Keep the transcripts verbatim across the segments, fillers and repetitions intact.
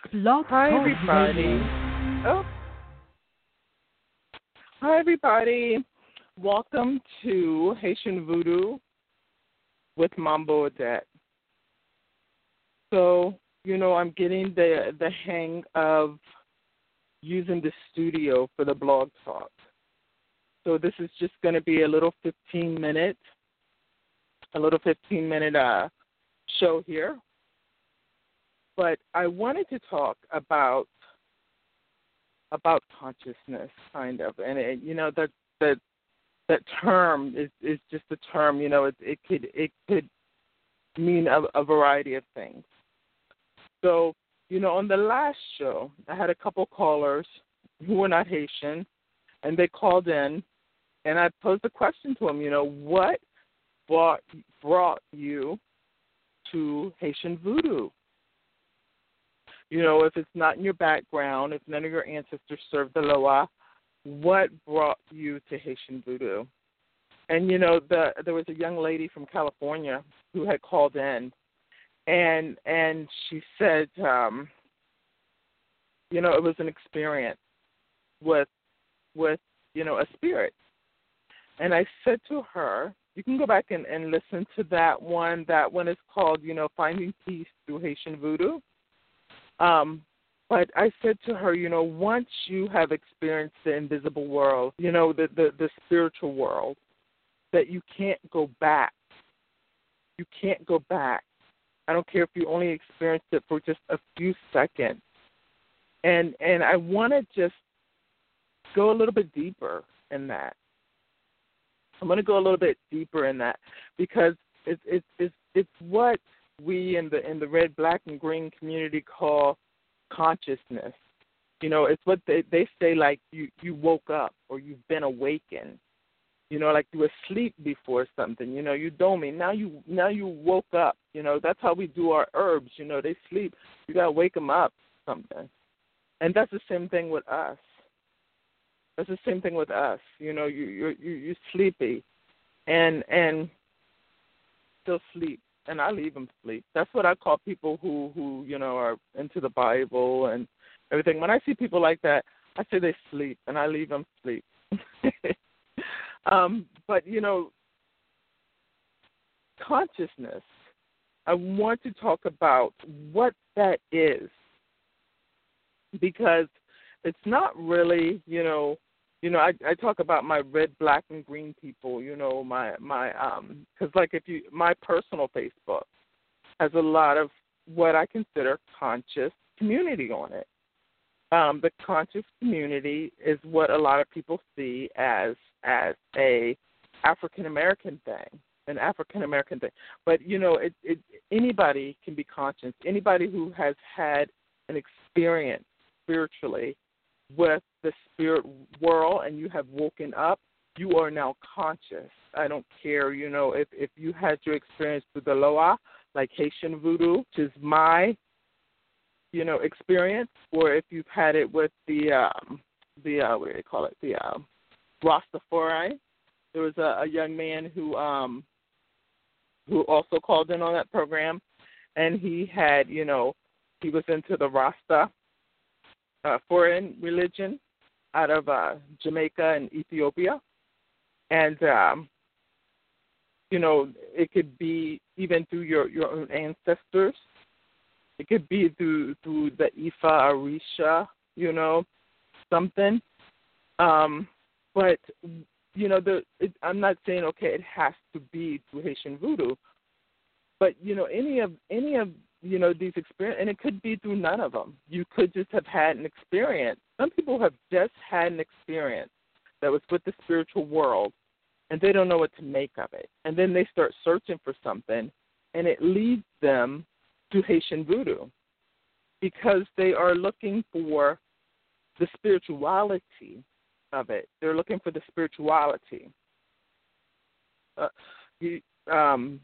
Blog Hi, Talk everybody. Radio. Oh, hi, everybody. Welcome to Haitian Voodoo with Mambo Odette. So, you know, I'm getting the the hang of using the studio for the blog talk. So this is just going to be a little fifteen minute, a little fifteen minute uh, show here. But I wanted to talk about about consciousness, kind of, and it, you know that that that term is, is just a term. You know, it, it could it could mean a, a variety of things. So, you know, on the last show, I had a couple callers who were not Haitian, and they called in, and I posed a question to them. You know, what brought brought you to Haitian voodoo? You know, if it's not in your background, if none of your ancestors served the Loa, what brought you to Haitian voodoo? And, you know, the, there was a young lady from California who had called in, and and she said, um, you know, it was an experience with, with you know, a spirit. And I said to her, you can go back and, and listen to that one. That one is called, you know, Finding Peace Through Haitian Voodoo. Um, but I said to her, you know, once you have experienced the invisible world, you know, the, the, the spiritual world, that you can't go back. You can't go back. I don't care if you only experienced it for just a few seconds. And and I want to just go a little bit deeper in that. I'm going to go a little bit deeper in that because it's it's it's, it's what we in the in the red, black, and green community call consciousness. You know, it's what they, they say, like you, you woke up or you've been awakened. You know, like you were asleep before something. You know, you doming. Now you now you woke up. You know, that's how we do our herbs. You know, they sleep. You gotta wake them up. Something, and that's the same thing with us. That's the same thing with us. You know, you you you you're sleepy, and and still sleep. And I leave them sleep. That's what I call people who, who, you know, are into the Bible and everything. When I see people like that, I say they sleep, and I leave them sleep. um, but, you know, consciousness, I want to talk about what that is because it's not really, you know, You know, I, I talk about my red, black, and green people, you know, my, my um, because like if you, my personal Facebook has a lot of what I consider conscious community on it. Um, the conscious community is what a lot of people see as, as a African-American thing, an African-American thing. But, you know, it, it, anybody can be conscious. Anybody who has had an experience spiritually with the spirit world and you have woken up, you are now conscious. I don't care, you know, if, if you had your experience with the Loa, like Haitian voodoo, which is my, you know, experience, or if you've had it with the, um, the uh, what do they call it, the um, Rastafari. There was a, a young man who um, who also called in on that program, and he had, you know, he was into the Rasta Uh, foreign religion out of uh, Jamaica and Ethiopia. And, um, you know, it could be even through your, your own ancestors. It could be through through the Ifa, Orisha, you know, something. Um, but, you know, the it, I'm not saying, okay, it has to be through Haitian voodoo. But, you know, any of any of you know, these experience, and it could be through none of them. You could just have had an experience. Some people have just had an experience that was with the spiritual world, and they don't know what to make of it. And then they start searching for something, and it leads them to Haitian voodoo because they are looking for the spirituality of it. They're looking for the spirituality. Uh, you, um,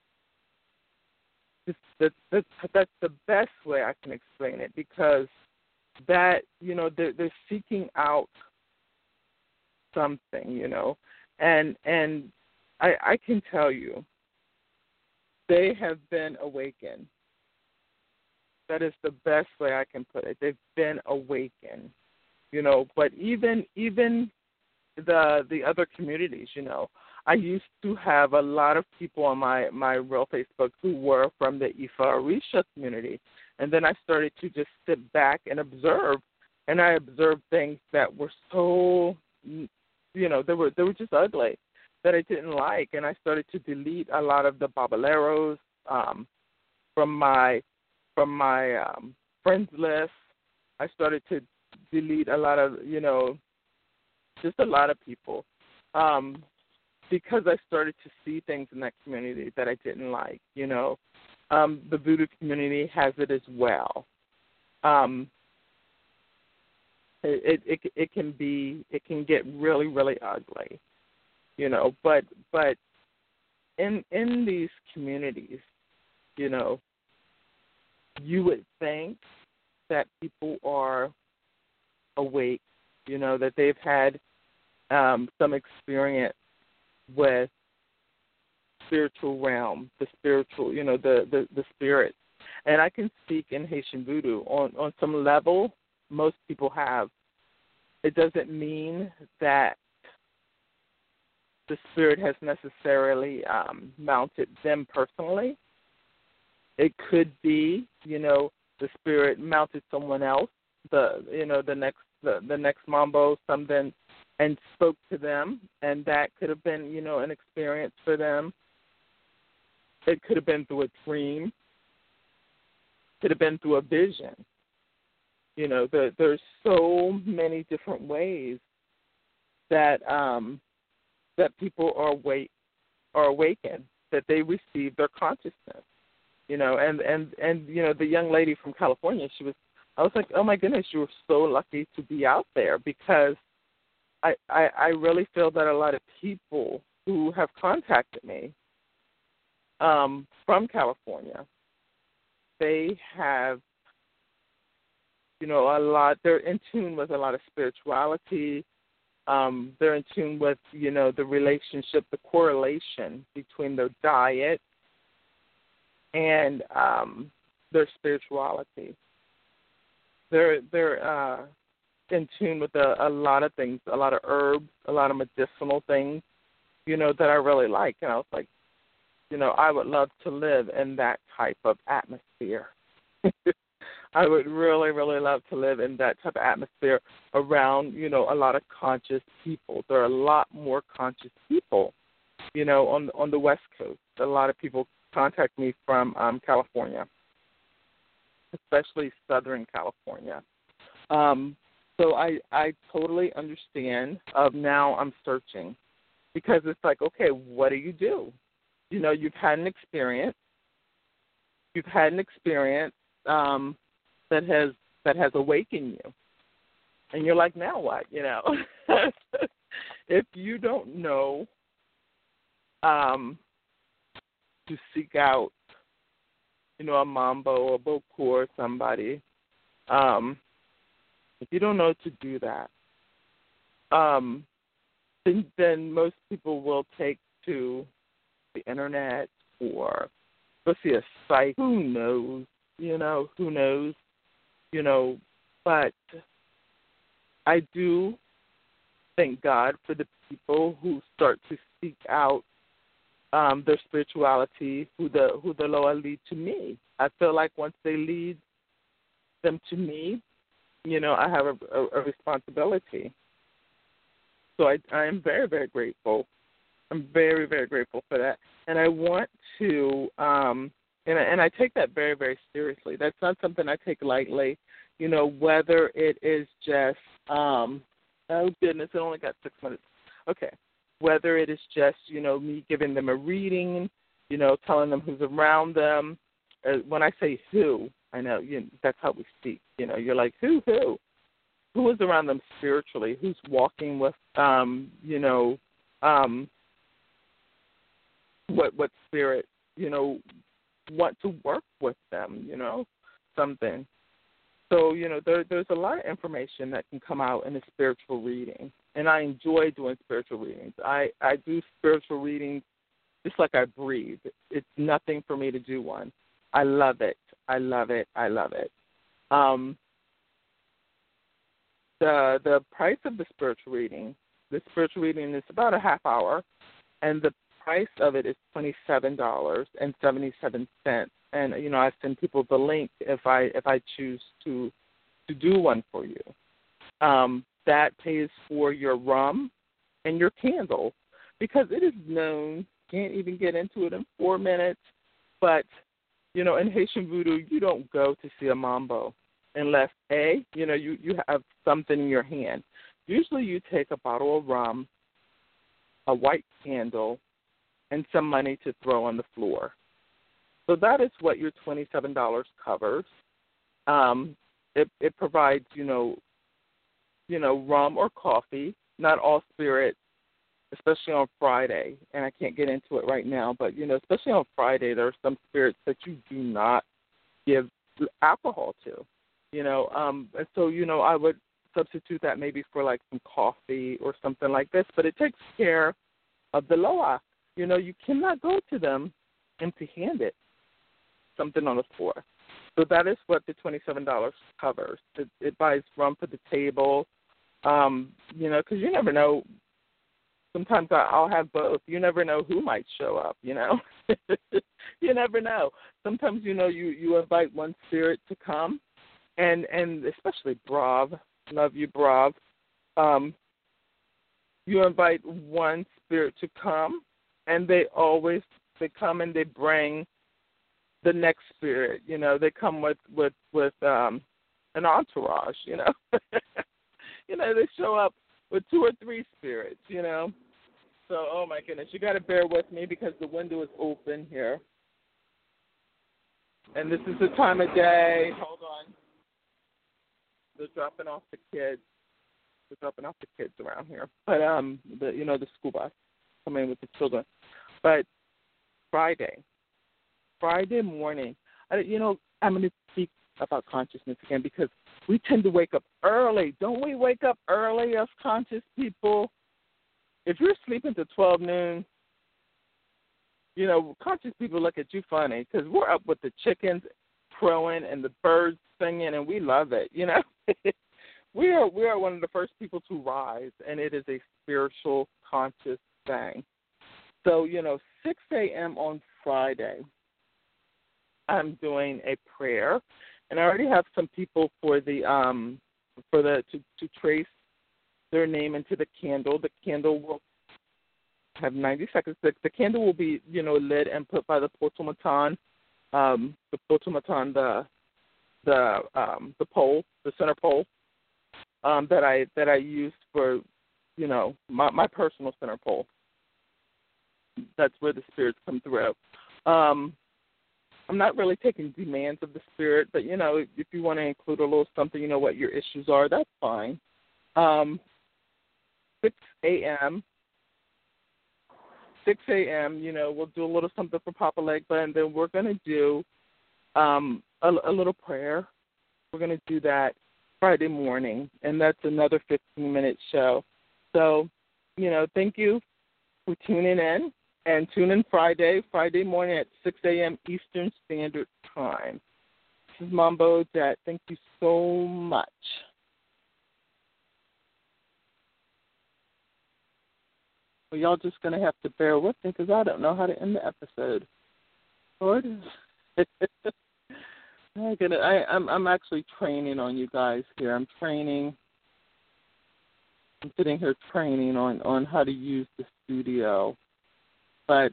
That's, that's, that's the best way I can explain it because that, you know, they're, they're seeking out something, you know, and and I, I can tell you they have been awakened. That is the best way I can put it. They've been awakened, you know. But even even the the other communities, you know, I used to have a lot of people on my my real Facebook who were from the Ifa Orisha community, and then I started to just sit back and observe, and I observed things that were so, you know, they were they were just ugly that I didn't like, and I started to delete a lot of the Baboleros um, from my from my um, friends list. I started to delete a lot of, you know, just a lot of people, um, because I started to see things in that community that I didn't like, you know. Um, the voodoo community has it as well. Um, it, it it it can be it can get really really ugly, you know. But but in in these communities, you know, you would think that people are awake, you know, that they've had um, some experience with spiritual realm, the spiritual, you know, the, the, the spirit. And I can speak in Haitian Voodoo. On, on some level, most people have. It doesn't mean that the spirit has necessarily um, mounted them personally. It could be, you know, the spirit mounted someone else, the you know, the next the, the next mambo, something, and spoke to them, and that could have been, you know, an experience for them. It could have been through a dream. Could have been through a vision. You know, the, there's so many different ways that um, that people are awake, are awakened, that they receive their consciousness. You know, and, and, and, you know, the young lady from California, she was, I was like, oh, my goodness, you were so lucky to be out there, because I, I, I really feel that a lot of people who have contacted me um, from California, they have, you know, a lot, they're in tune with a lot of spirituality. Um, they're in tune with, you know, the relationship, the correlation between their diet and um, their spirituality. They're they're uh, in tune with a, a lot of things, a lot of herbs, a lot of medicinal things, you know, that I really like. And I was like, you know, I would love to live in that type of atmosphere. I would really, really love to live in that type of atmosphere around, you know, a lot of conscious people. There are a lot more conscious people, you know, on on the West Coast. A lot of people contact me from um, California, especially Southern California. Um, so I, I totally understand of now I'm searching, because it's like, okay, what do you do? You know, you've had an experience. You've had an experience um, that has that has awakened you. And you're like, now what? You know, if you don't know um, to seek out, you know, a mambo or a boku or somebody, um, if you don't know to do that, um, then, then most people will take to the internet or go see a site. Who knows? You know, who knows? You know, but I do thank God for the people who start to seek out um, their spirituality, who the who the Loa lead to me. I feel like once they lead them to me, you know, I have a, a, a responsibility. So I, I am very, very grateful. I'm very, very grateful for that. And I want to, um, and, I, and I take that very, very seriously. That's not something I take lightly, you know, whether it is just, um, oh, goodness, it only got six minutes. Okay. Whether it is just, you know, me giving them a reading, you know, telling them who's around them. Uh, when I say who, I know you know, that's how we speak. You know, you're like, who, who? Who is around them spiritually? Who's walking with, um, you know, um, what what spirit, you know, want to work with them, you know, something. So, you know, there, there's a lot of information that can come out in a spiritual reading, and I enjoy doing spiritual readings. I, I do spiritual readings just like I breathe. It's nothing for me to do one. I love it. I love it. I love it. Um, the the price of the spiritual reading, the spiritual reading is about a half hour, and the price of it is twenty-seven dollars and seventy-seven cents. And you know, I send people the link if I if I choose to to do one for you. Um, that pays for your rum and your candle, because it is known, can't even get into it in four minutes, but, you know, in Haitian Voodoo, you don't go to see a mambo unless, A, you know, you, you have something in your hand. Usually you take a bottle of rum, a white candle, and some money to throw on the floor. So that is what your twenty-seven dollars covers. Um, it, it provides, you know, you know, rum or coffee, not all spirits, especially on Friday. And I can't get into it right now, but, you know, especially on Friday, there are some spirits that you do not give alcohol to, you know. Um, and so, you know, I would substitute that maybe for like some coffee or something like this, but it takes care of the loa. You know, you cannot go to them empty-handed, something on the floor. So that is what the twenty-seven dollars covers. It, it buys rum for the table, um, you know, because you never know. Sometimes I'll have both. You never know who might show up, you know. You never know. Sometimes, you know, you, you invite one spirit to come, and, and especially Brav, love you, Brav. Um, you invite one spirit to come, and they always, they come and they bring the next spirit, you know. They come with, with, with um, an entourage, you know. You know, they show up with two or three spirits, you know. So, oh, my goodness, you got to bear with me because the window is open here. And this is the time of day. Hold on. They're dropping off the kids. They're dropping off the kids around here. But, um, the you know, the school bus coming with the children. But Friday, Friday morning, I, you know, I'm going to speak about consciousness again because we tend to wake up early. Don't we wake up early as conscious people? If you're sleeping to twelve noon, you know, conscious people look at you funny because we're up with the chickens crowing and the birds singing, and we love it, you know. we are we are one of the first people to rise, and it is a spiritual, conscious thing. So, you know, six a.m. on Friday, I'm doing a prayer, and I already have some people for the um for the to, to trace their name into the candle. The candle will have ninety seconds. The, the candle will be, you know, lit and put by the Potomatan, um, the Potomatan, the the um, the pole, the center pole um, that I that I used for, you know, my, my personal center pole. That's where the spirits come through. Um, I'm not really taking demands of the spirit, but, you know, if you want to include a little something, you know, what your issues are, that's fine. Um, six a.m., six a.m., you know, we'll do a little something for Papa Legba, and then we're going to do um, a, a little prayer. We're going to do that Friday morning, and that's another fifteen-minute show. So, you know, thank you for tuning in, and tune in Friday, Friday morning at six a.m. Eastern Standard Time. This is Mambo Odette. Thank you so much. Well, y'all just going to have to bear with me because I don't know how to end the episode. Lord. I'm, gonna, I, I'm, I'm actually training on you guys here. I'm training. I'm sitting here training on, on how to use the studio. But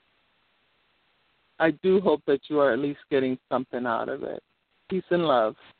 I do hope that you are at least getting something out of it. Peace and love.